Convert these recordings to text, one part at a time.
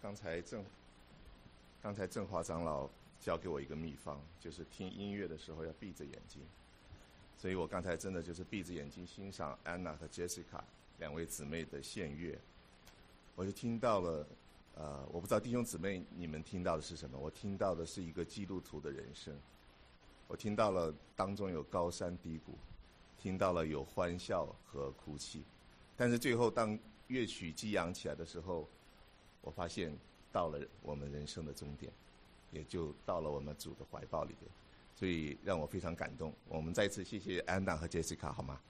刚才郑华长老教给我一个秘方，就是听音乐的时候要闭着眼睛。所以我刚才真的就是闭着眼睛欣赏安娜和 Jessica 两位姊妹的献乐，我就听到了，我不知道弟兄姊妹你们听到的是什么？我听到的是一个基督徒的人生，我听到了当中有高山低谷，听到了有欢笑和哭泣，但是最后当乐曲激扬起来的时候，我发现到了我们人生的终点，也就到了我们主的怀抱里边。所以让我非常感动。我们再一次谢谢安娜和杰西卡，好吗？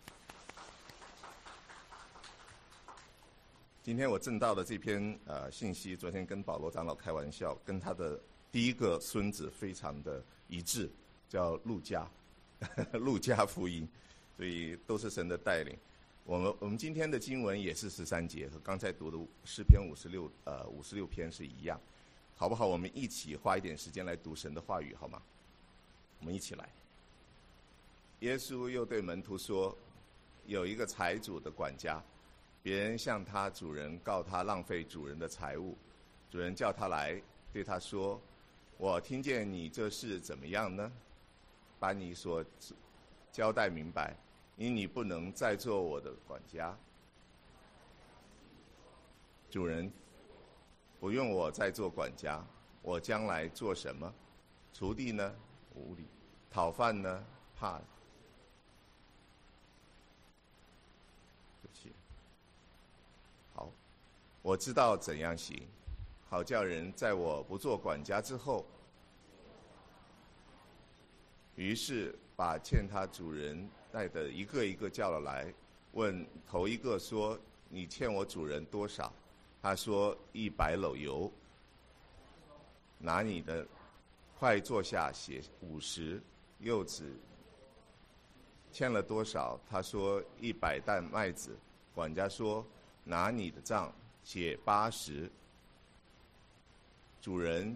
今天我挣到的这篇信息，昨天跟保罗长老开玩笑，跟他的第一个孙子非常的一致，叫路加，路加福音，所以都是神的带领。我们今天的经文也是13节，和刚才读的诗篇56篇是一样，好不好？我们一起花一点时间来读神的话语，好吗？我们一起来。耶稣又对门徒说，有一个财主的管家，别人向他主人告他浪费主人的财物，主人叫他来，对他说，我听见你这事怎么样呢？把你所交代明白，因你不能再做我的管家。主人，不用我再做管家，我将来做什么？锄地呢？无力。讨饭呢？怕。对不起。好，我知道怎样行，好叫人在我不做管家之后，于是把欠他主人带的一个一个叫了来，问头一个说，你欠我主人多少？他说100篓油。拿你的，快坐下写50。又指欠了多少？他说100担麦子。管家说，拿你的账写80。主人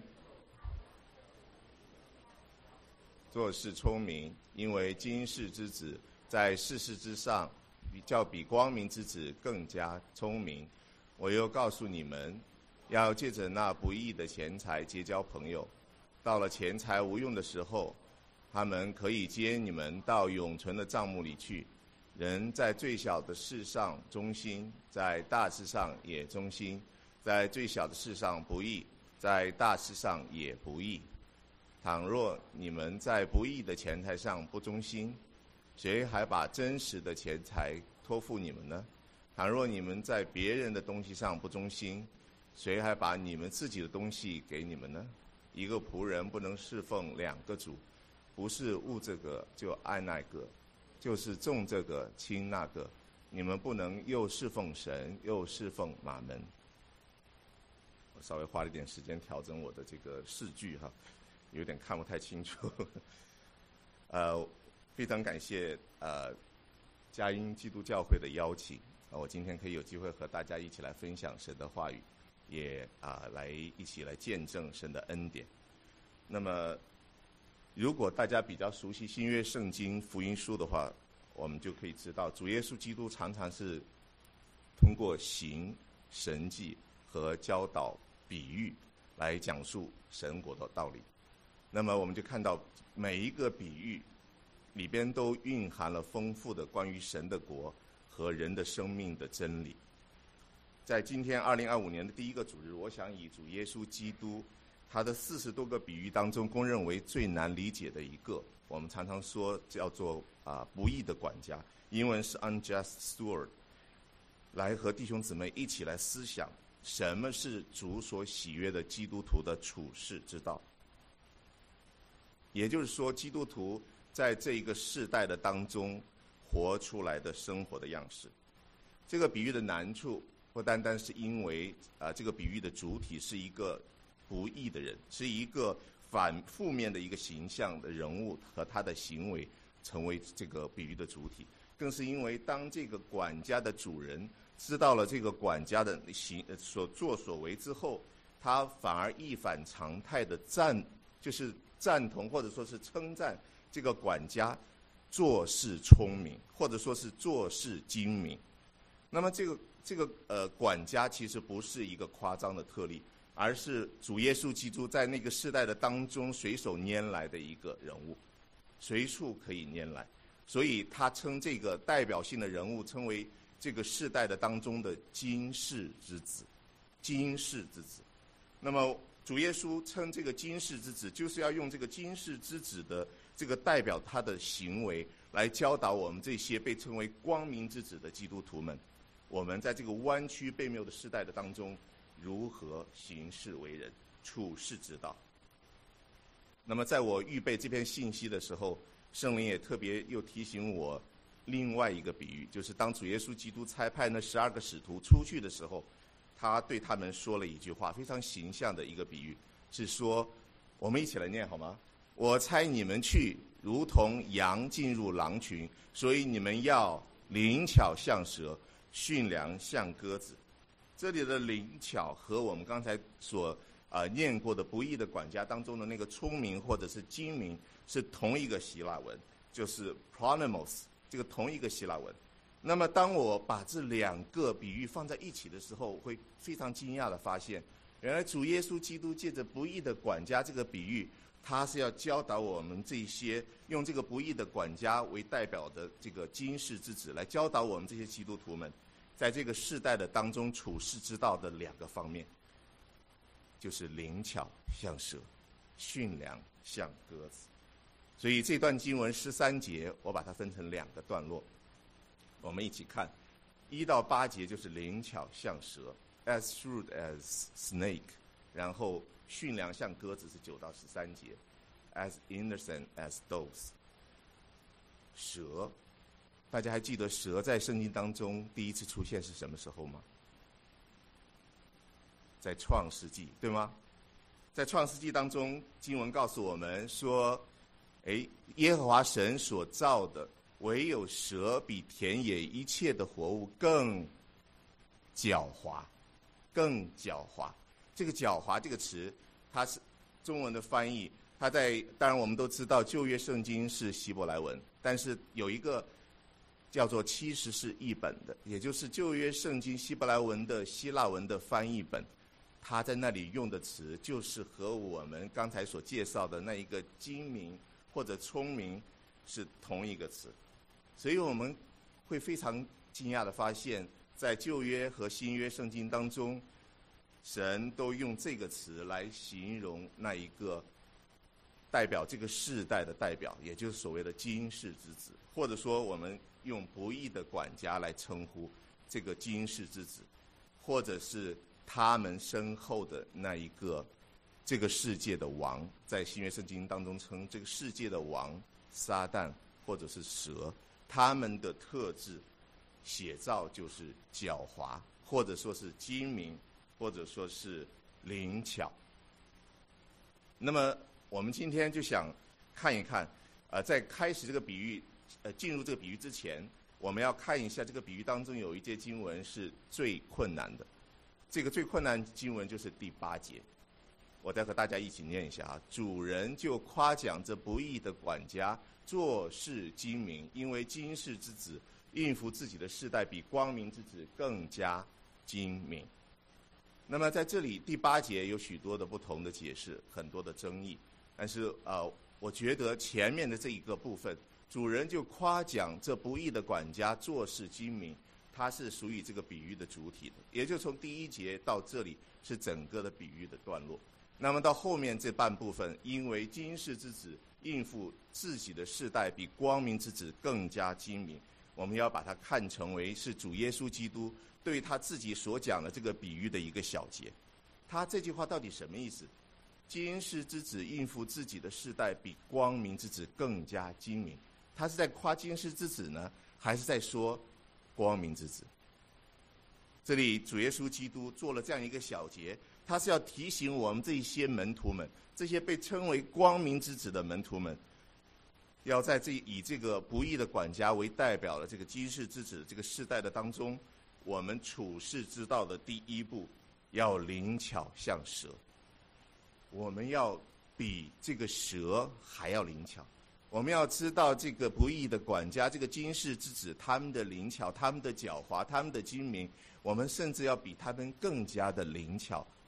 做事聪明，因为今世之子在世事之上，比光明之子更加聪明。我又告诉你们，要借着那不义的钱财结交朋友，到了钱财无用的时候，他们可以接你们到永存的帐幕里去。人在最小的事上忠心，在大事上也忠心；在最小的事上不义，在大事上也不义。倘若你们在不义的钱财上不忠心，谁还把真实的钱财托付你们呢？倘若你们在别人的东西上不忠心，谁还把你们自己的东西给你们呢？一个仆人不能侍奉2个主，不是恶这个就爱那个，就是重这个轻那个。你们不能又侍奉神又侍奉马门。我稍微花了一点时间调整我的这个视距哈，有点看不太清楚。非常感谢佳音基督教会的邀请，我今天可以有机会和大家一起来分享神的话语，也一起来见证神的恩典。那么如果大家比较熟悉新约圣经福音书的话，我们就可以知道主耶稣基督常常是通过行神迹和教导比喻来讲述神国的道理。那么我们就看到每一个比喻里边都蕴含了丰富的关于神的国和人的生命的真理。在今天2025年的第一个主日，我想以主耶稣基督他的40多个比喻当中公认为最难理解的一个，我们常常说叫做不义的管家，英文是 unjust steward， 来和弟兄姊妹一起来思想什么是主所喜悦的基督徒的处世之道。也就是说，基督徒在这一个世代的当中活出来的生活的样式。这个比喻的难处不单单是因为这个比喻的主体是一个不义的人，是一个负面的一个形象的人物和他的行为成为这个比喻的主体，更是因为当这个管家的主人知道了这个管家的所作所为之后，他反而一反常态的赞同或者说是称赞这个管家做事聪明，或者说是做事精明。那么这个管家其实不是一个夸张的特例， 而是主耶稣基督在那个世代的当中随手拈来的一个人物，随处可以拈来，所以他称这个代表性的人物称为这个世代的当中的今世之子，今世之子。那么主耶稣称这个今世之子，就是要用这个今世之子的这个代表他的行为来教导我们这些被称为光明之子的基督徒们，我们在这个弯曲悖谬的世代的当中如何行事为人，处世之道。那么在我预备这篇信息的时候，圣灵也特别又提醒我另外一个比喻，就是当主耶稣基督差派那12个使徒出去的时候，他对他们说了一句话，非常形象的一个比喻，是说，我们一起来念好吗？我差你们去，如同羊进入狼群，所以你们要灵巧像蛇，驯良像鸽子。这里的灵巧和我们刚才所念过的不义的管家当中的那个聪明或者是精明是同一个希腊文，就是 pronomos， 这个同一个希腊文。那么当我把这两个比喻放在一起的时候，我会非常惊讶的发现，原来主耶稣基督借着不义的管家这个比喻，他是要教导我们这些用这个不义的管家为代表的这个今世之子，来教导我们这些基督徒们在这个世代的当中处世之道的两个方面，就是灵巧像蛇，驯良像鸽子。所以这段经文13节，我把它分成两个段落，我们一起看。1到8节就是灵巧像蛇 ，as shrewd as snake， 然后驯良像鸽子是9到13节 ，as innocent as doves。蛇，大家还记得蛇在圣经当中第一次出现是什么时候吗？在创世纪，对吗？在创世纪当中，经文告诉我们说，耶和华神所造的，唯有蛇比田野一切的活物更狡猾，更狡猾。这个狡猾这个词，它是中文的翻译，它当然我们都知道旧约圣经是希伯来文，但是有一个叫做70士译本的，也就是旧约圣经希伯来文的希腊文的翻译本，他在那里用的词就是和我们刚才所介绍的那一个精明或者聪明是同一个词。所以我们会非常惊讶的发现，在旧约和新约圣经当中，神都用这个词来形容那一个代表这个世代的代表，也就是所谓的今世之子，或者说我们用不义的管家来称呼这个今世之子，或者是他们身后的那一个这个世界的王，在新约圣经当中称这个世界的王撒旦或者是蛇，他们的特质写照就是狡猾，或者说是精明，或者说是灵巧。那么我们今天就想看一看，在开始这个比喻，进入这个比喻之前，我们要看一下这个比喻当中有一节经文是最困难的。这个最困难经文就是第8节，我再和大家一起念一下啊。主人就夸奖这不义的管家做事精明，因为今世之子应付自己的世代比光明之子更加精明。那么在这里第8节有许多的不同的解释，很多的争议，但是我觉得前面的这一个部分，主人就夸奖这不义的管家做事精明，它是属于这个比喻的主体的，也就从第1节到这里是整个的比喻的段落。那么到后面这半部分，因为今世之子应付自己的世代比光明之子更加精明，我们要把它看成为是主耶稣基督对他自己所讲的这个比喻的一个小节。他这句话到底什么意思？今世之子应付自己的世代比光明之子更加精明，他是在夸今世之子呢，还是在说光明之子？这里主耶稣基督做了这样一个小节，他是要提醒我们这些门徒们，这些被称为光明之子的门徒们，要在以这个不义的管家为代表的这个今世之子这个世代的当中，我们处世之道的第一步要灵巧像蛇，我们要比这个蛇还要灵巧。我们要知道这个不义的管家，这个今世之子，他们的灵巧，他们的狡猾，他们的精明，我们甚至要比他们更加的灵巧，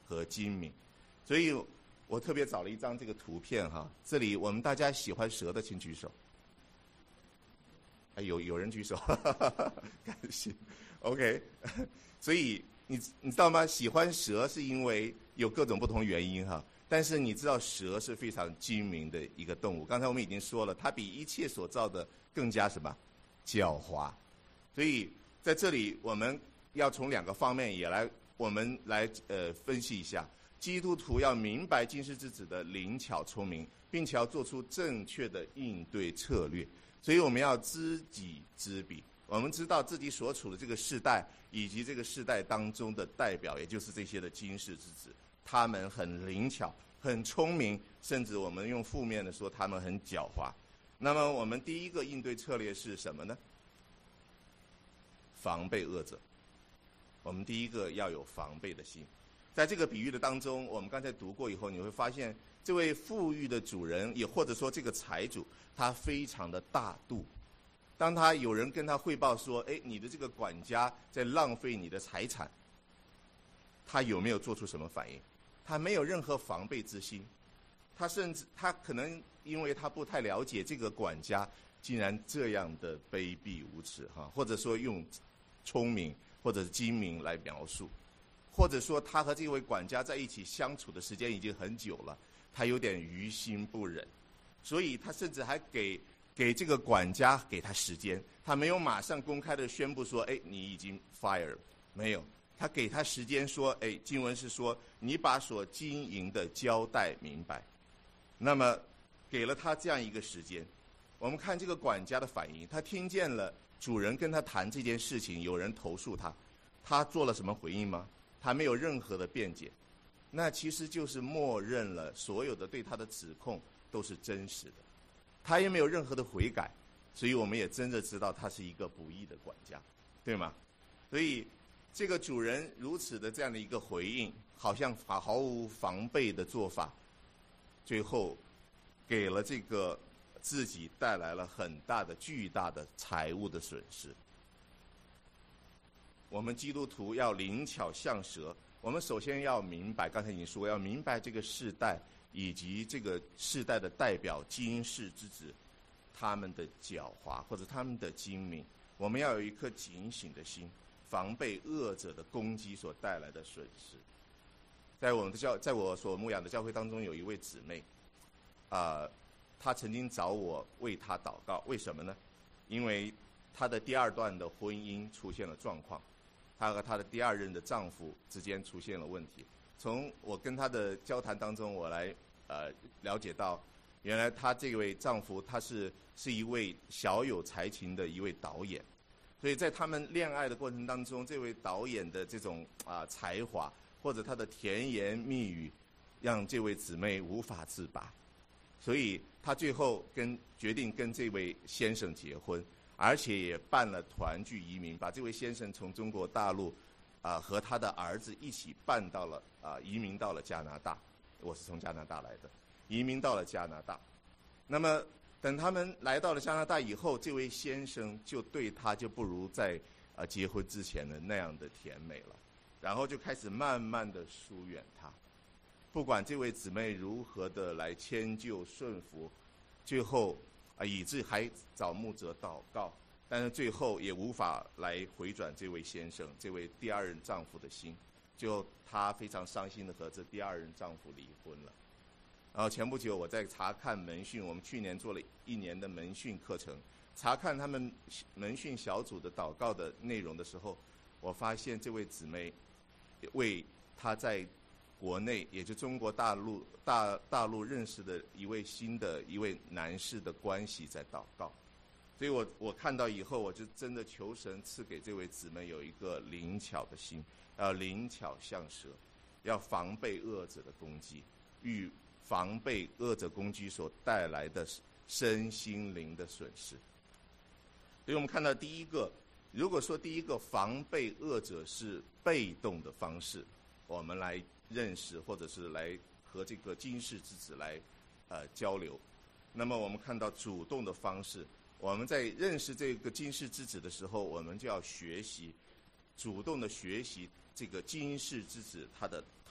和精明。所以我特别找了一张这个图片哈，这里我们大家喜欢蛇的请举手。有人举手，感谢。OK， 所以你知道吗？喜欢蛇是因为有各种不同原因哈。但是你知道蛇是非常精明的一个动物。刚才我们已经说了，它比一切所造的更加什么？狡猾。所以在这里我们要从两个方面我们来分析一下。基督徒要明白今世之子的灵巧聪明，并且要做出正确的应对策略。所以我们要知己知彼，我们知道自己所处的这个世代，以及这个世代当中的代表，也就是这些的今世之子，他们很灵巧、很聪明，甚至我们用负面的说，他们很狡猾。那么我们第一个应对策略是什么呢？防备恶者。我们第一个要有防备的心。在这个比喻的当中，我们刚才读过以后，你会发现这位富裕的主人，也或者说这个财主，他非常的大度。当他有人跟他汇报说，你的这个管家在浪费你的财产，他有没有做出什么反应？他没有任何防备之心。他可能因为他不太了解这个管家竟然这样的卑鄙无耻哈，或者说用聪明或者精明来描述。或者说他和这位管家在一起相处的时间已经很久了，他有点于心不忍，所以他甚至还给这个管家给他时间，他没有马上公开的宣布说，你已经 fire， 没有，他给他时间说，经文是说你把所经营的交代明白，那么给了他这样一个时间。我们看这个管家的反应，他听见了主人跟他谈这件事情，有人投诉他，他做了什么回应吗？他没有任何的辩解，那其实就是默认了所有的对他的指控都是真实的，他也没有任何的悔改，所以我们也真的知道他是一个不义的管家，对吗？所以这个主人如此的这样的一个回应，好像毫无防备的做法，最后给了这个自己带来了很大的巨大的财务的损失。我们基督徒要灵巧像蛇，我们首先要明白，刚才已经说，要明白这个世代以及这个世代的代表今世之子，他们的狡猾或者他们的精明，我们要有一颗警醒的心，防备恶者的攻击所带来的损失。在我所牧养的教会当中，有一位姊妹，她曾经找我为她祷告，为什么呢？因为她的第二段的婚姻出现了状况。她和她的第二任的丈夫之间出现了问题。从我跟她的交谈当中，我来了解到，原来她这位丈夫他是一位小有才情的一位导演，所以在他们恋爱的过程当中，这位导演的这种才华或者他的甜言蜜语，让这位姊妹无法自拔，所以她最后决定跟这位先生结婚。而且也办了团聚移民，把这位先生从中国大陆和他的儿子一起移民到了加拿大。我是从加拿大来的，移民到了加拿大。那么等他们来到了加拿大以后，这位先生就对他就不如在结婚之前的那样的甜美了，然后就开始慢慢的疏远他。不管这位姊妹如何的来迁就顺服，最后以致还找牧者祷告，但是最后也无法来回转这位先生，这位第二任丈夫的心，就她非常伤心的和这第二任丈夫离婚了。然后前不久我在查看门训，我们去年做了1年的门训课程，查看他们门训小组的祷告的内容的时候，我发现这位姊妹为她在国内，也就中国大陆认识的一位男士的关系在祷告，所以我看到以后，我就真的求神赐给这位姊妹有一个灵巧的心，要灵巧像蛇，要防备恶者的攻击，与防备恶者攻击所带来的身心灵的损失。所以我们看到第一个，如果说第一个防备恶者是被动的方式，我们来认识或者是来和这个今世之子来交流，那么我们看到主动的方式，我们在认识这个今世之子的时候，我们就要学习主动的学习这个今世之子他的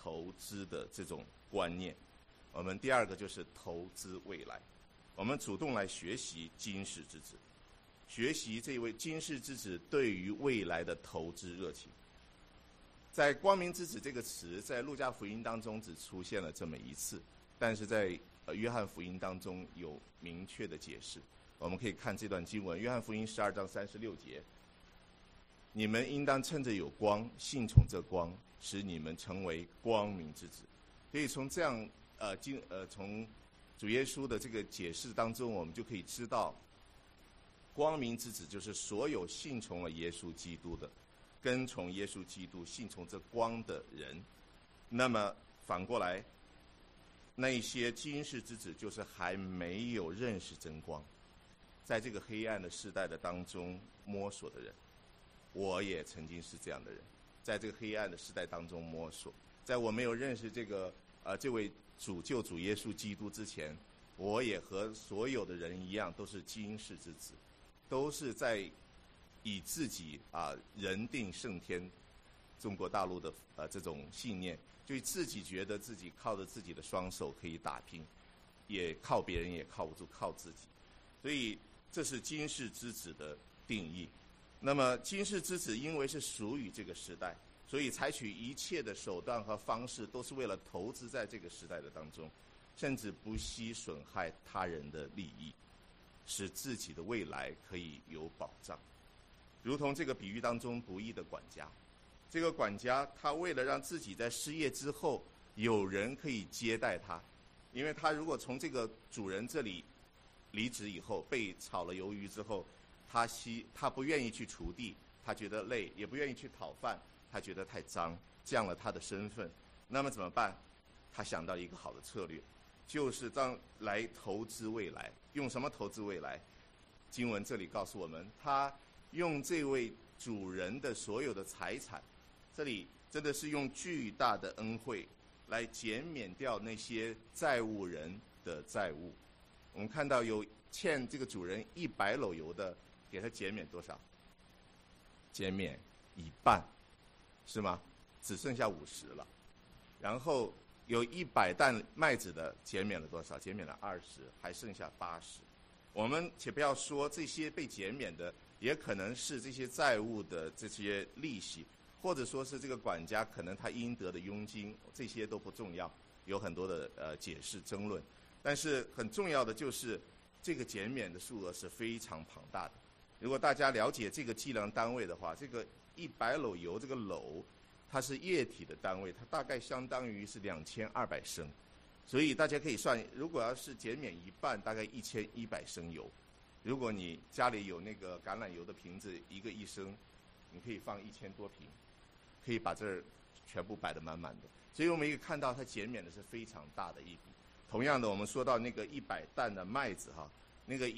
投资的这种观念。我们第二个就是投资未来，我们主动来学习今世之子，学习这位今世之子对于未来的投资热情。在光明之子这个词，在路加福音当中只出现了这么一次，但是在约翰福音当中有明确的解释。我们可以看这段经文，约翰福音12章36节，你们应当趁着有光，信从这光，使你们成为光明之子。所以从这样从主耶稣的这个解释当中，我们就可以知道，光明之子就是所有信从了耶稣基督的，跟从耶稣基督、信从这光的人。那么反过来，那些今世之子就是还没有认识真光，在这个黑暗的时代的当中摸索的人。我也曾经是这样的人，在这个黑暗的时代当中摸索。在我没有认识这位救主耶稣基督之前，我也和所有的人一样，都是今世之子，都是在以自己人定胜天，中国大陆的这种信念，就自己觉得自己靠着自己的双手可以打拼，也靠别人也靠不住，靠自己。所以这是今世之子的定义。那么今世之子因为是属于这个时代，所以采取一切的手段和方式都是为了投资在这个时代的当中，甚至不惜损害他人的利益，使自己的未来可以有保障。如同这个比喻当中不义的管家，这个管家他为了让自己在失业之后有人可以接待他，因为他如果从这个主人这里离职以后，被炒了鱿鱼之后，他不愿意去锄地，他觉得累，也不愿意去讨饭，他觉得太脏，降了他的身份。那么怎么办？他想到一个好的策略，就是来投资未来。用什么投资未来？经文这里告诉我们，他用这位主人的所有的财产，这里真的是用巨大的恩惠来减免掉那些债务人的债务。我们看到有欠这个主人100篓油的，给他减免多少？减免一半，是吗？只剩下50了。然后有100担麦子的，减免了多少？减免了20，还剩下80。我们且不要说这些被减免的，也可能是这些债务的这些利息，或者说是这个管家可能他应得的佣金，这些都不重要，有很多的解释争论。但是很重要的就是这个减免的数额是非常庞大的。如果大家了解这个计量单位的话，这个100篓油，这个篓它是液体的单位，它大概相当于是2200升。所以大家可以算，如果要是减免一半，大概1100升油。如果你家里有那个橄榄油的瓶子，1升，你可以放1000多瓶，可以把这儿全部摆得满满的。所以我们也看到它减免的是非常大的一笔。同样的，我们说到那个100担的麦子哈，那个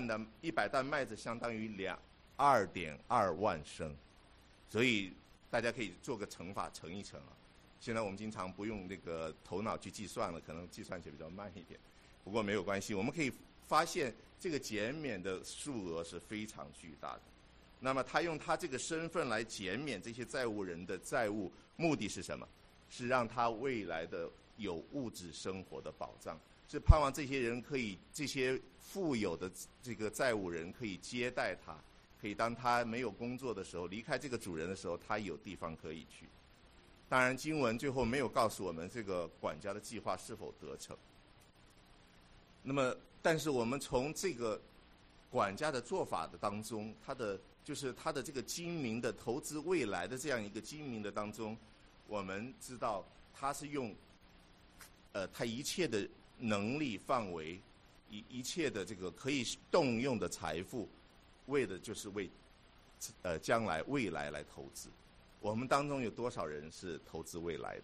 100担麦子相当于2.2万升，所以大家可以做个乘法，乘一乘啊。现在我们经常不用那个头脑去计算了，可能计算起来比较慢一点，不过没有关系。我们可以发现这个减免的数额是非常巨大的。那么他用他这个身份来减免这些债务人的债务，目的是什么？是让他未来的有物质生活的保障，是盼望这些人可以，这些富有的这个债务人可以接待他，可以当他没有工作的时候，离开这个主人的时候，他有地方可以去。当然经文最后没有告诉我们这个管家的计划是否得逞。那么但是我们从这个管家的做法的当中，他的这个精明的投资未来的这样一个精明的当中，我们知道他是用他一切的能力范围，一切的这个可以动用的财富，为的就是为将来未来来投资。我们当中有多少人是投资未来的？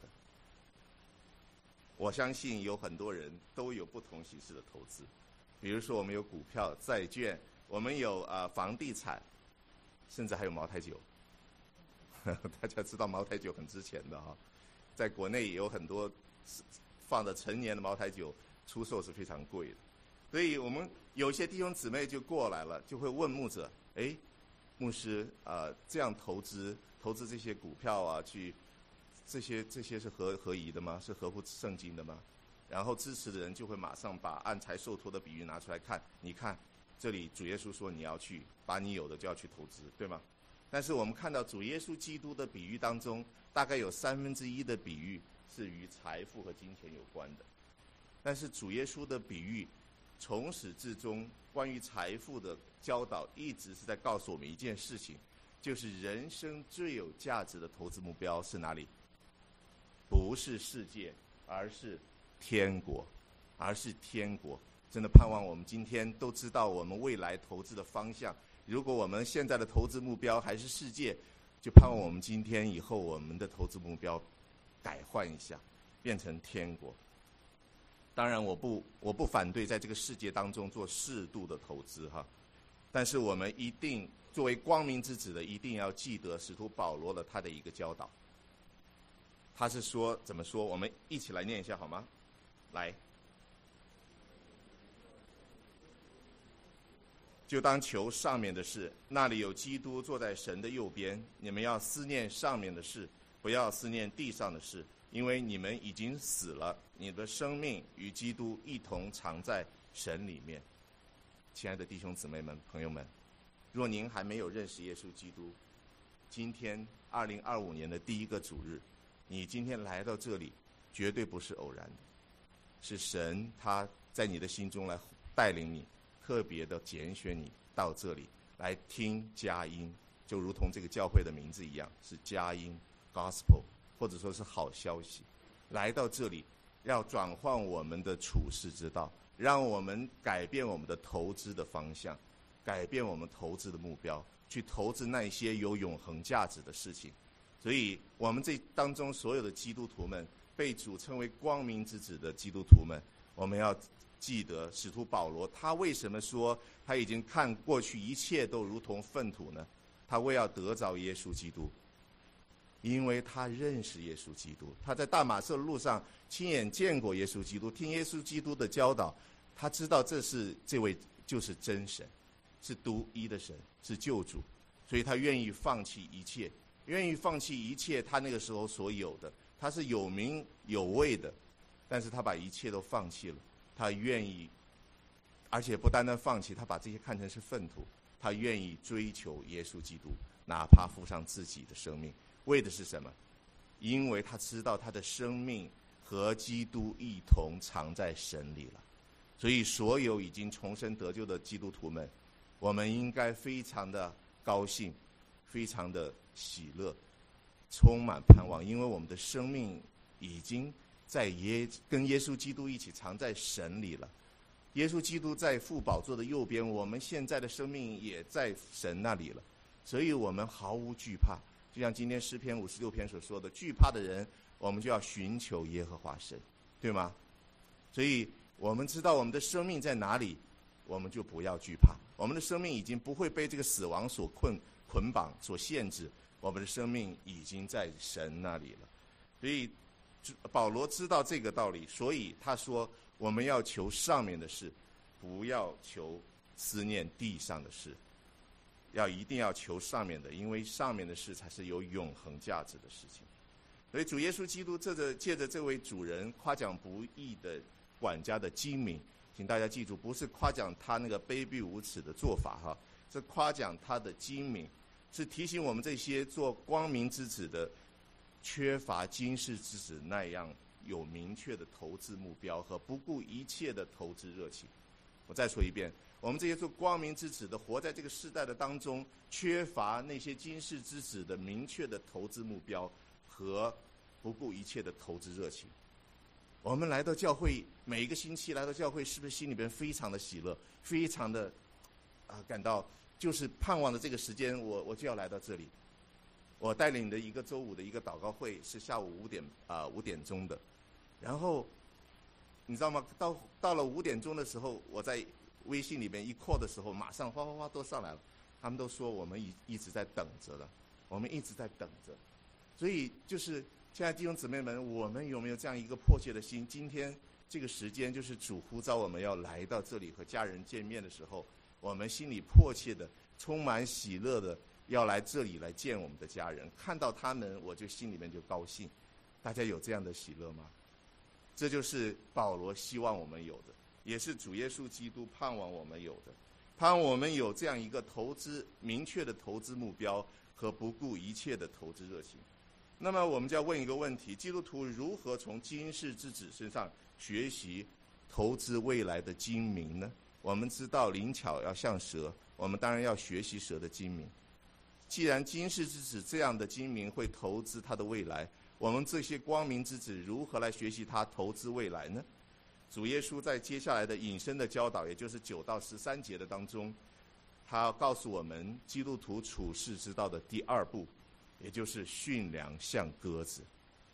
我相信有很多人都有不同形式的投资，比如说我们有股票、债券，我们有房地产，甚至还有茅台酒。大家知道茅台酒很值钱的哈，在国内也有很多放的陈年的茅台酒，出售是非常贵的。所以我们有些弟兄姊妹就过来了，就会问牧者：牧师这样投资这些股票啊，去这些是合宜的吗？是合乎圣经的吗？然后支持的人就会马上把按财受托的比喻拿出来看，你看这里主耶稣说你要去把你有的就要去投资，对吗？但是我们看到主耶稣基督的比喻当中，大概有1/3的比喻是与财富和金钱有关的。但是主耶稣的比喻从始至终关于财富的教导一直是在告诉我们一件事情，就是人生最有价值的投资目标是哪里？不是世界，而是天国，真的盼望我们今天都知道我们未来投资的方向。如果我们现在的投资目标还是世界，就盼望我们今天以后我们的投资目标改换一下，变成天国。当然我不反对在这个世界当中做适度的投资哈，但是我们一定作为光明之子的，一定要记得使徒保罗的他的一个教导。他是说怎么说？我们一起来念一下好吗？来，就当求上面的事，那里有基督坐在神的右边。你们要思念上面的事，不要思念地上的事，因为你们已经死了，你的生命与基督一同藏在神里面。亲爱的弟兄姊妹们、朋友们，若您还没有认识耶稣基督，今天2025年的第一个主日，你今天来到这里绝对不是偶然的，是神他在你的心中来带领你，特别的拣选你到这里来听佳音，就如同这个教会的名字一样，是佳音 Gospel， 或者说是好消息。来到这里要转换我们的处世之道，让我们改变我们的投资的方向，改变我们投资的目标，去投资那些有永恒价值的事情。所以我们这当中所有的基督徒们，被主称为光明之子的基督徒们，我们要记得使徒保罗他为什么说他已经看过去一切都如同粪土呢？他为要得着耶稣基督，因为他认识耶稣基督，他在大马色路上亲眼见过耶稣基督，听耶稣基督的教导，他知道这位就是真神，是独一的神，是救主，所以他愿意放弃一切，他那个时候所有的，他是有名有位的，但是他把一切都放弃了，他愿意，而且不单单放弃，他把这些看成是粪土，他愿意追求耶稣基督，哪怕付上自己的生命，为的是什么？因为他知道他的生命和基督一同藏在神里了。所以所有已经重生得救的基督徒们，我们应该非常的高兴，非常的喜乐，充满盼望，因为我们的生命已经跟耶稣基督一起藏在神里了。耶稣基督在父宝座的右边，我们现在的生命也在神那里了，所以我们毫无惧怕。就像今天诗篇56篇所说的，惧怕的人，我们就要寻求耶和华神，对吗？所以我们知道我们的生命在哪里，我们就不要惧怕。我们的生命已经不会被这个死亡所捆绑、所限制，我们的生命已经在神那里了。所以保罗知道这个道理，所以他说我们要求上面的事，不要求思念地上的事，一定要求上面的，因为上面的事才是有永恒价值的事情。所以主耶稣基督借着这位主人夸奖不义的管家的精明，请大家记住，不是夸奖他那个卑鄙无耻的做法哈，是夸奖他的精明，是提醒我们这些做光明之子的缺乏今世之子那样有明确的投资目标和不顾一切的投资热情。我再说一遍，我们这些做光明之子的，活在这个世代的当中，缺乏那些今世之子的明确的投资目标和不顾一切的投资热情。我们来到教会，每一个星期来到教会，是不是心里边非常的喜乐，非常的感到就是盼望的这个时间，我就要来到这里。我带领的一个周五的一个祷告会是下午5点钟的，然后你知道吗？到了5点钟的时候，我在微信里面一call的时候，马上哗哗哗都上来了。他们都说我们一直在等着了，我们一直在等着。所以就是亲爱的弟兄姊妹们，我们有没有这样一个迫切的心？今天这个时间就是主呼召我们要来到这里和家人见面的时候，我们心里迫切的、充满喜乐的要来这里来见我们的家人，看到他们我就心里面就高兴， 大家有这样的喜乐吗？这就是保罗希望我们有的，也是主耶稣基督盼望我们有的，盼望我们有这样一个投资明确的投资目标和不顾一切的投资热情。那么我们就要问一个问题：基督徒如何从今世之子身上学习投资未来的精明呢？我们知道灵巧要像蛇，我们当然要学习蛇的精明。既然今世之子这样的精明会投资他的未来，我们这些光明之子如何来学习他投资未来呢？主耶稣在接下来的引申的教导，也就是9到13节的当中，他告诉我们基督徒处世之道的第2步，也就是驯良像鸽子。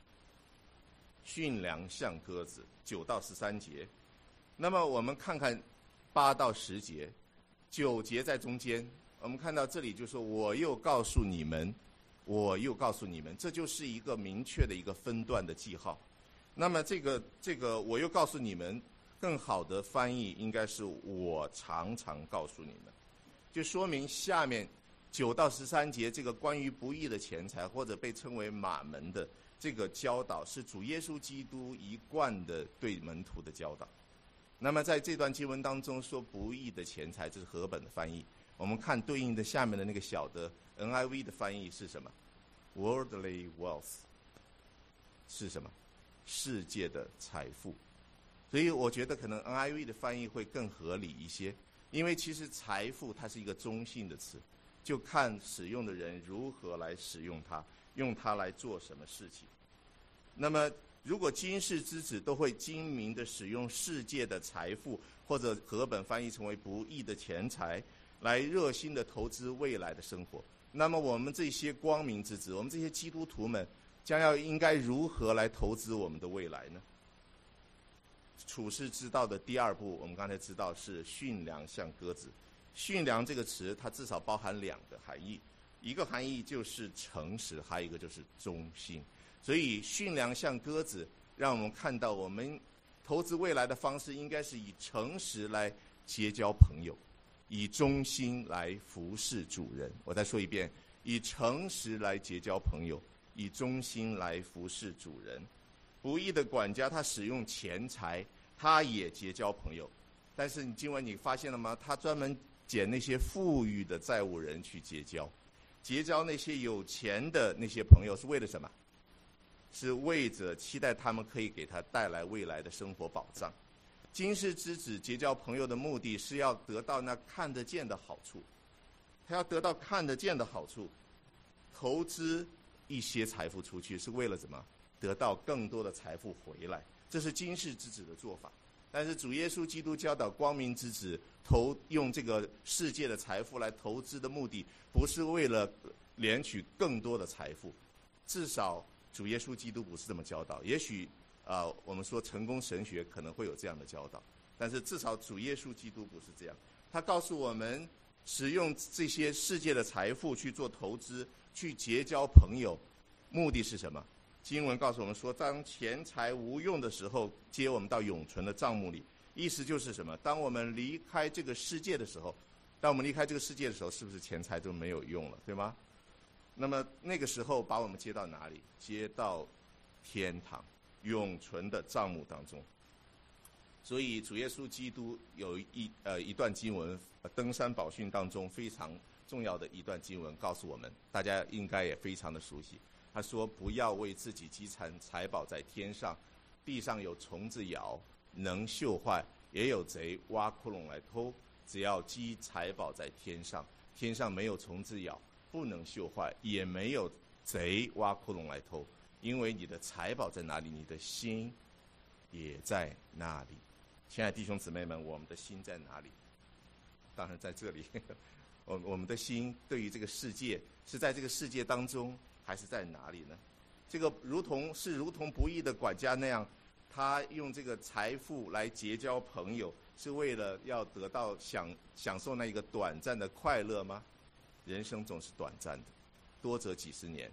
驯良像鸽子，9到13节。那么我们看看8到10节，9节在中间，我们看到这里就说我又告诉你们，这就是一个明确的一个分段的记号。那么这个我又告诉你们，更好的翻译应该是我常常告诉你们，就说明下面9到13节这个关于不义的钱财，或者被称为马门的这个教导，是主耶稣基督一贯的对门徒的教导。那么在这段经文当中说不义的钱财，这是和本的翻译。我们看对应的下面的那个小的 NIV 的翻译是什么？ Worldly wealth 是什么？世界的财富。所以我觉得可能 NIV 的翻译会更合理一些，因为其实财富它是一个中性的词，就看使用的人如何来使用它，用它来做什么事情。那么如果今世之子都会精明的使用世界的财富，或者和本翻译成为不义的钱财，来热心的投资未来的生活，那么我们这些光明之子，我们这些基督徒们将应该如何来投资我们的未来呢？处世之道的第2步，我们刚才知道是驯良像鸽子。驯良这个词它至少包含2个含义，一个含义就是诚实，还有一个就是忠心。所以驯良像鸽子让我们看到我们投资未来的方式应该是以诚实来结交朋友，以忠心来服侍主人。我再说一遍，以诚实来结交朋友，以忠心来服侍主人。不义的管家他使用钱财，他也结交朋友，但是今晚你发现了吗？他专门捡那些富裕的债务人去结交，结交那些有钱的那些朋友是为了什么？是为着期待他们可以给他带来未来的生活保障。今世之子结交朋友的目的是要得到那看得见的好处，他要得到看得见的好处，投资一些财富出去是为了什么？得到更多的财富回来，这是今世之子的做法。但是主耶稣基督教导光明之子用这个世界的财富来投资的目的，不是为了敛取更多的财富，至少主耶稣基督不是这么教导。也许我们说成功神学可能会有这样的教导，但是至少主耶稣基督不是这样。他告诉我们，使用这些世界的财富去做投资，去结交朋友，目的是什么？经文告诉我们说，当钱财无用的时候，接我们到永存的账目里。意思就是什么？当我们离开这个世界的时候，是不是钱财就没有用了，对吗？那么那个时候把我们接到哪里？接到天堂永存的账目当中。所以主耶稣基督有一段经文，登山宝训当中非常重要的一段经文，告诉我们，大家应该也非常的熟悉。他说：不要为自己积攒财宝在天上，地上有虫子咬，能锈坏，也有贼挖窟窿来偷。只要积财宝在天上，天上没有虫子咬，不能锈坏，也没有贼挖窟窿来偷。因为你的财宝在哪里，你的心也在那里。亲爱的弟兄姊妹们，我们的心在哪里？当然在这里。我们的心对于这个世界，是在这个世界当中，还是在哪里呢？这个如同不义的管家那样，他用这个财富来结交朋友，是为了要得到享受那一个短暂的快乐吗？人生总是短暂的，多则几十年。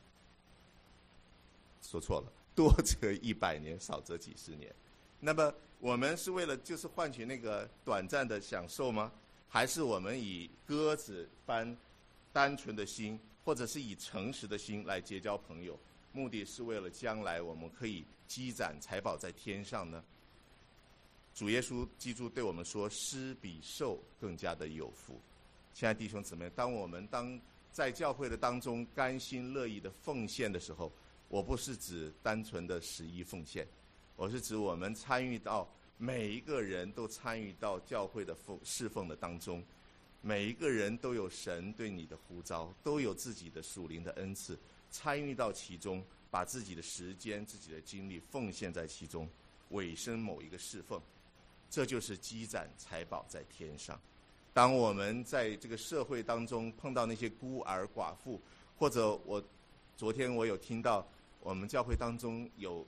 说错了，多则100年，少则几十年。那么我们是为了就是换取那个短暂的享受吗？还是我们以鸽子般单纯的心，或者是以诚实的心来结交朋友， 目的是为了将来我们可以积攒财宝在天上呢？主耶稣基督对我们说，施比受更加的有福。亲爱的弟兄姊妹，当在教会的当中甘心乐意的奉献的时候，我不是指单纯的11奉献，我是指我们参与到每一个人都参与到教会的侍奉的当中，每一个人都有神对你的呼召，都有自己的属灵的恩赐，参与到其中，把自己的时间、自己的精力奉献在其中，委身某一个侍奉，这就是积攒财宝在天上。当我们在这个社会当中碰到那些孤儿寡妇，或者昨天我有听到我们教会当中有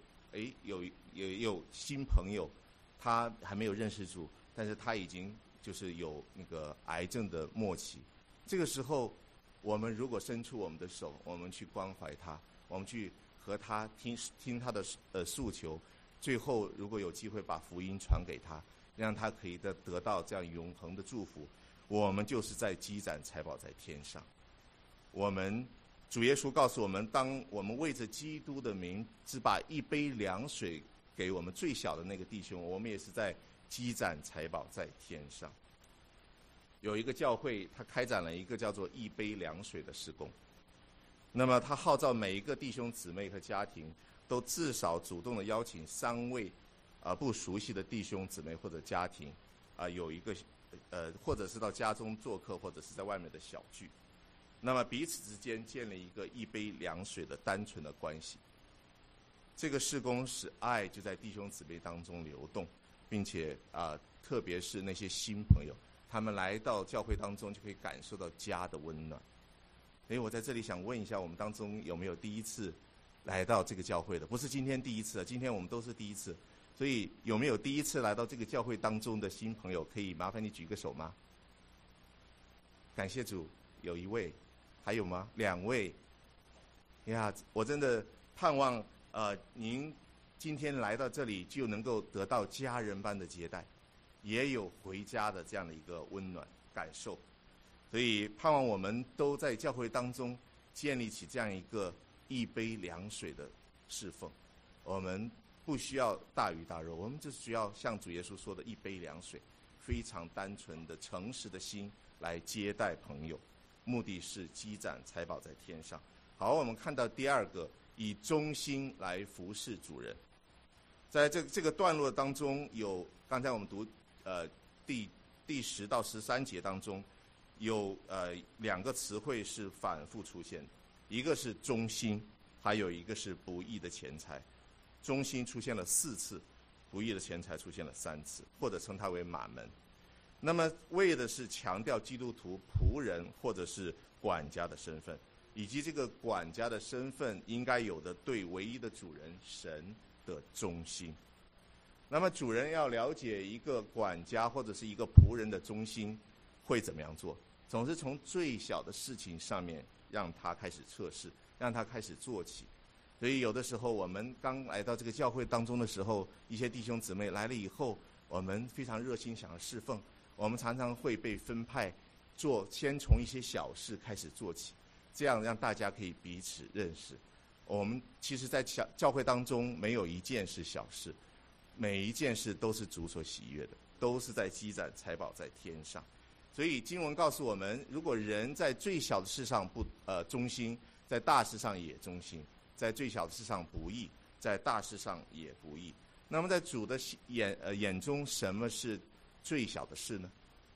新朋友，他还没有认识主，但是他已经就是有那个癌症的末期。这个时候，我们如果伸出我们的手，我们去关怀他，我们去和他听他的诉求，最后如果有机会把福音传给他，让他可以得到这样永恒的祝福，我们就是在积攒财宝在天上。主耶稣告诉我们，当我们为着基督的名只把一杯凉水给我们最小的那个弟兄，我们也是在积攒财宝在天上。有一个教会，他开展了一个叫做一杯凉水的事工，那么他号召每一个弟兄姊妹和家庭都至少主动的邀请3位不熟悉的弟兄姊妹或者家庭有一个或者是到家中做客，或者是在外面的小聚，那么彼此之间建立一个一杯凉水的单纯的关系。这个事工使爱就在弟兄姊妹当中流动，并且特别是那些新朋友，他们来到教会当中就可以感受到家的温暖。我在这里想问一下，我们当中有没有第一次来到这个教会的？不是今天第一次，今天我们都是第一次，所以有没有第一次来到这个教会当中的新朋友？可以麻烦你举个手吗？感谢主，有1位，还有吗？2位。呀，我真的盼望您今天来到这里就能够得到家人般的接待，也有回家的这样的一个温暖感受。所以盼望我们都在教会当中建立起这样一个一杯凉水的侍奉。我们不需要大鱼大肉，我们就需要像主耶稣说的一杯凉水，非常单纯的诚实的心来接待朋友，目的是积攒财宝在天上。好，我们看到第2个，以忠心来服侍主人。在这个段落当中，有刚才我们读第10到13节当中，有2个词汇是反复出现的，一个是忠心，还有一个是不义的钱财。忠心出现了4次，不义的钱财出现了3次，或者称它为马门。那么为的是强调基督徒仆人或者是管家的身份，以及这个管家的身份应该有的对唯一的主人神的忠心。那么主人要了解一个管家或者是一个仆人的忠心会怎么样做，总是从最小的事情上面让他开始测试，让他开始做起。所以有的时候我们刚来到这个教会当中的时候，一些弟兄姊妹来了以后，我们非常热心想要侍奉，我们常常会被分派先从一些小事开始做起，这样让大家可以彼此认识。我们其实在教会当中没有一件是小事，每一件事都是主所喜悦的，都是在积攒财宝在天上。所以经文告诉我们，如果人在最小的事上不忠心，在大事上也忠心；在最小的事上不义，在大事上也不义。那么在主的眼中，什么是最小的事呢？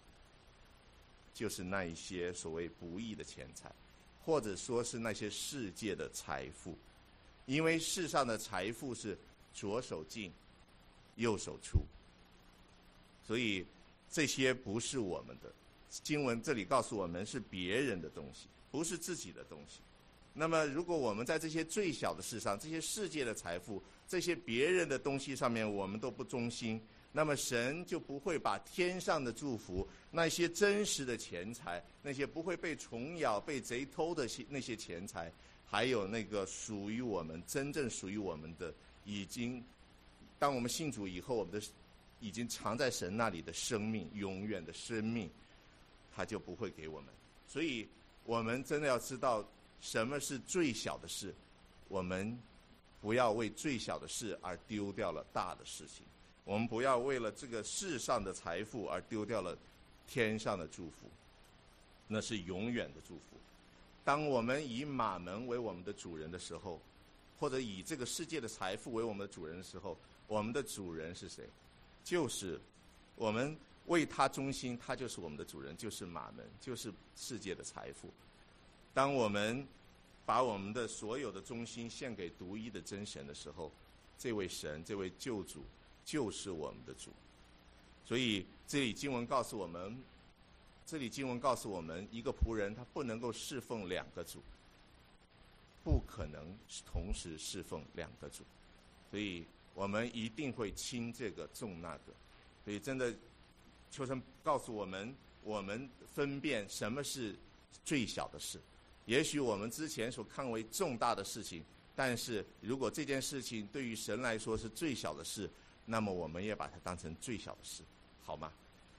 就是那一些所谓不义的钱财，或者说是那些世界的财富。因为世上的财富是左手进右手出，所以这些不是我们的。经文这里告诉我们是别人的东西，不是自己的东西。那么如果我们在这些最小的事上，这些世界的财富，这些别人的东西上面我们都不忠心，那么神就不会把天上的祝福，那些真实的钱财，那些不会被虫咬被贼偷的那些钱财，还有那个属于我们真正属于我们的，当我们信主以后，我们的已经藏在神那里的生命，永远的生命，他就不会给我们。所以我们真的要知道什么是最小的事， 我们不要为最小的事而丢掉了大的事情，我们不要为了这个世上的财富而丢掉了天上的祝福，那是永远的祝福。当我们以马门为我们的主人的时候，或者以这个世界的财富为我们的主人的时候，我们的主人是谁？就是我们为他忠心，他就是我们的主人，就是马门，就是世界的财富。当我们把我们的所有的忠心献给独一的真神的时候，这位神，这位救主就是我们的主。所以这里经文告诉我们，一个仆人他不能够侍奉两个主，不可能同时侍奉两个主，所以我们一定会轻这个重那个。所以真的求神告诉我们，我们分辨什么是最小的事。也许我们之前所看为重大的事情，但是如果这件事情对于神来说是最小的事，那么我们也把它当成最小的事，好吗？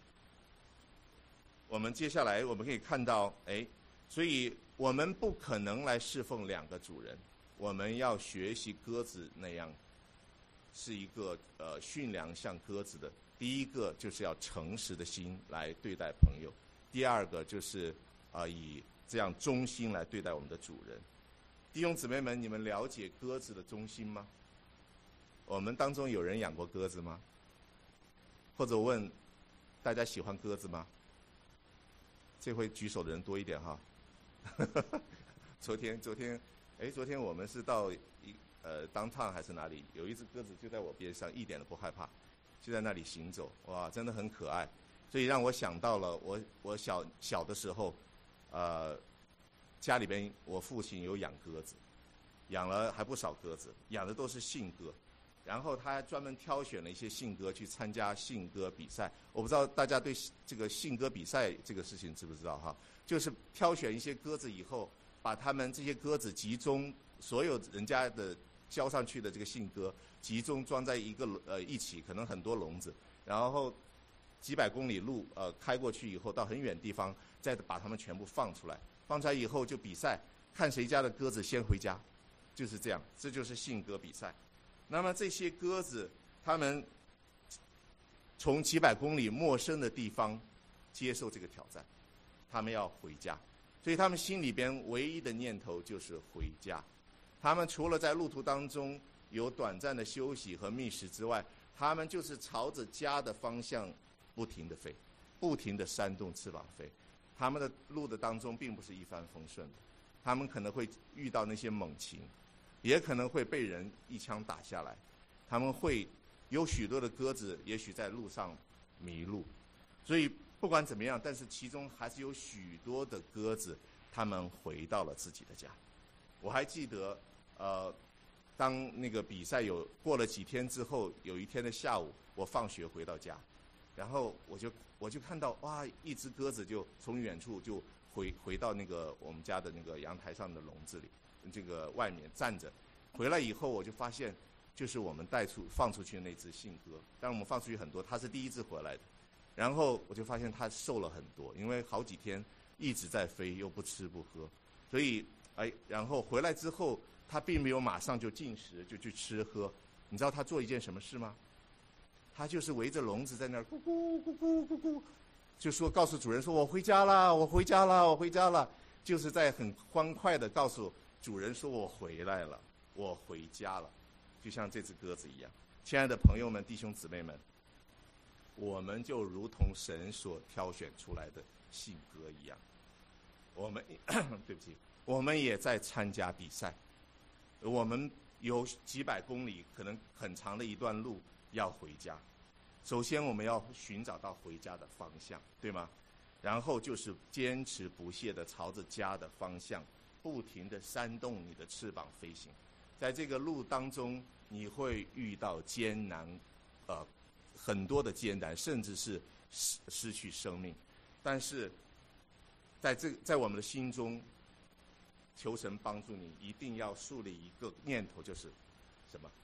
我们接下来我们可以看到，所以我们不可能来侍奉两个主人，我们要学习鸽子那样，是一个驯良像鸽子的。第一个就是要诚实的心来对待朋友，第二个就是以这样忠心来对待我们的主人。弟兄姊妹们，你们了解鸽子的忠心吗？我们当中有人养过鸽子吗？或者问大家喜欢鸽子吗？这回举手的人多一点哈。昨天我们是到downtown还是哪里，有一只鸽子就在我边上，一点都不害怕，就在那里行走，哇，真的很可爱。所以让我想到了我小的时候，家里边我父亲有养鸽子，养了还不少鸽子，养的都是信鸽。然后他专门挑选了一些信鸽去参加信鸽比赛。我不知道大家对这个信鸽比赛这个事情知不知道哈？就是挑选一些鸽子以后，把他们这些鸽子集中，所有人家的交上去的这个信鸽集中装在一起，可能很多笼子，然后几百公里路开过去以后，到很远地方再把它们全部放出来。放出来以后就比赛，看谁家的鸽子先回家，就是这样，这就是信鸽比赛。那么这些鸽子，它们从几百公里陌生的地方接受这个挑战，他们要回家，所以他们心里边唯一的念头就是回家。他们除了在路途当中有短暂的休息和觅食之外，他们就是朝着家的方向不停地飞，不停地扇动翅膀飞。他们的路的当中并不是一帆风顺的，他们可能会遇到那些猛禽，也可能会被人一枪打下来，他们会有许多的鸽子也许在路上迷路。所以不管怎么样，但是其中还是有许多的鸽子他们回到了自己的家。我还记得当那个比赛过了几天之后，有一天的下午，我放学回到家，然后我就看到哇，一只鸽子就从远处就回到那个我们家的那个阳台上的笼子里，这个外面站着。回来以后我就发现，就是我们放出去的那只信鸽，但我们放出去很多，它是第一只回来的。然后我就发现它瘦了很多，因为好几天一直在飞，又不吃不喝，所以然后回来之后，它并没有马上就进食，就去吃喝。你知道它做一件什么事吗？它就是围着笼子在那儿咕咕咕咕咕咕，就说告诉主人说我回家了，我回家了，我回家了，就是在很欢快的告诉主人说我回来了，我回家了，就像这只鸽子一样。亲爱的朋友们、弟兄姊妹们，我们就如同神所挑选出来的信鸽一样，我们对不起，我们也在参加比赛，我们有几百公里，可能很长的一段路要回家。首先我们要寻找到回家的方向，对吗？然后就是坚持不懈地朝着家的方向不停地扇动你的翅膀飞行。在这个路当中，你会遇到艰难，很多的艰难，甚至是失去生命。但是在我们的心中，求神帮助你，一定要树立一个念头，就是什么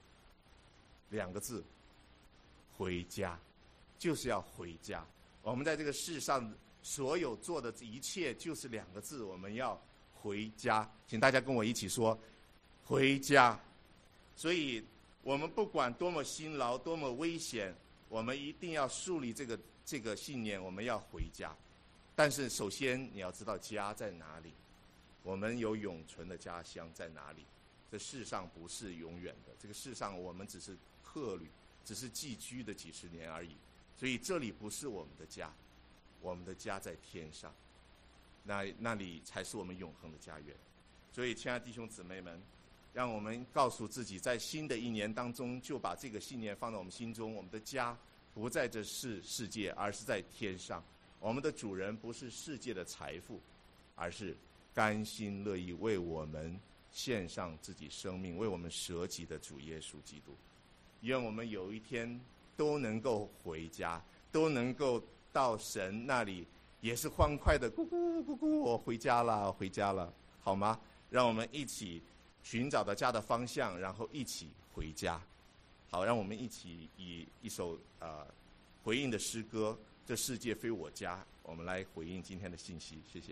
？2个字，回家，就是要回家。我们在这个世上所有做的一切就是2个字，我们要回家。请大家跟我一起说， 回家。所以我们不管多么辛劳，多么危险，我们一定要树立这个信念，我们要回家。但是首先你要知道家在哪里，我们有永存的家乡在哪里。这世上不是永远的，这个世上我们只是客旅，只是寄居的几十年而已。所以这里不是我们的家，我们的家在天上，那里才是我们永恒的家园。所以亲爱的弟兄姊妹们，让我们告诉自己，在新的一年当中，就把这个信念放在我们心中。我们的家不在这世界，而是在天上。我们的主人不是世界的财富，而是甘心乐意为我们献上自己生命，为我们舍己的主耶稣基督。愿我们有一天都能够回家，都能够到神那里，也是欢快的咕咕咕咕，我回家了，回家了，好吗？让我们一起寻找到家的方向，然后一起回家。好，让我们一起以一首回应的诗歌《这世界非我家》，我们来回应今天的信息。谢谢。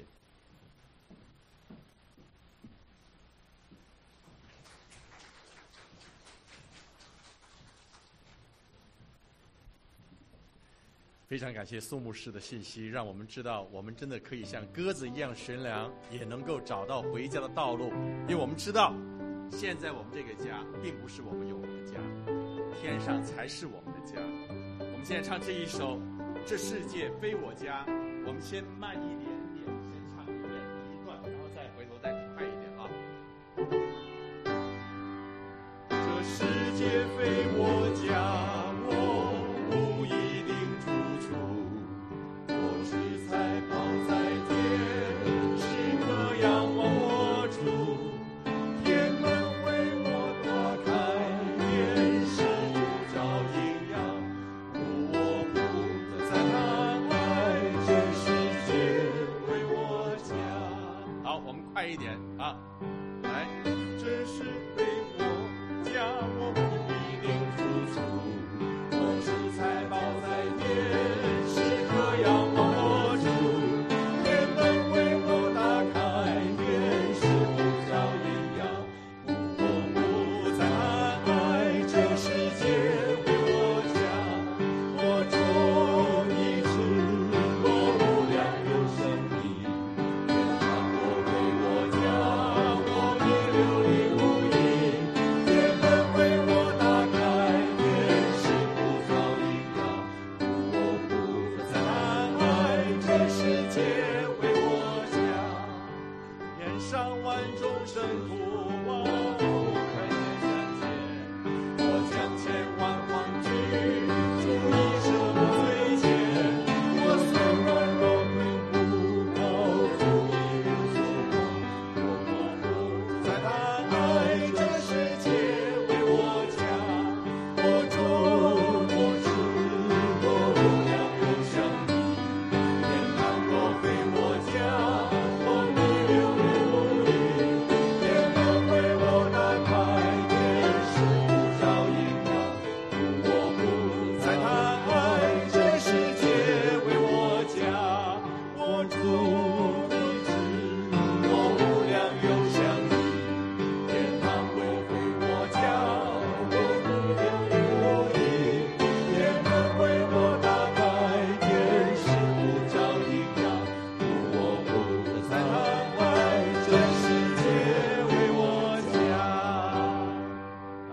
非常感谢苏牧师的信息，让我们知道我们真的可以像鸽子一样悬梁，也能够找到回家的道路。因为我们知道，现在我们这个家并不是我们永恒的家，天上才是我们的家。我们现在唱这一首《这世界非我家》，我们先慢一点点，先唱一遍第一段，然后再回头再快一点啊。 这世界非我家， 一点啊，来， 这是为我家，我不一定付出，我是财宝在天，时刻仰望我主，天门为我打开，天使呼叫引导，我不再爱这世界为我家，我种一枝落无良有生命。万众生苦望。